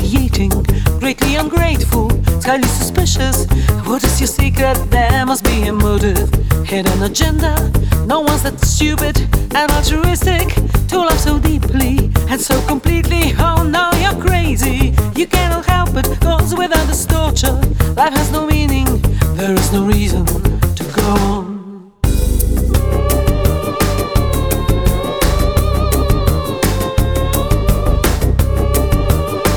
initiating, greatly ungrateful, highly suspicious. What is your secret? There must be a motive, hidden agenda. No one's that stupid and altruistic to love so deeply and so completely. Oh no, you're crazy. You cannot help it, cause without this torture, life has no